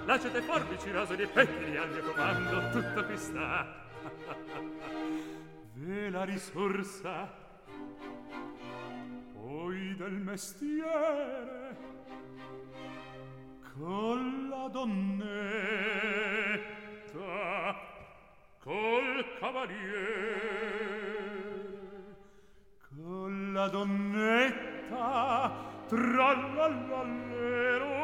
Lacete forbici, rosoli e pettini al mio comando, tutto qui sta. Ve la risorsa poi del mestiere con la donnetta, col cavalier, con la donnetta, tra l'allero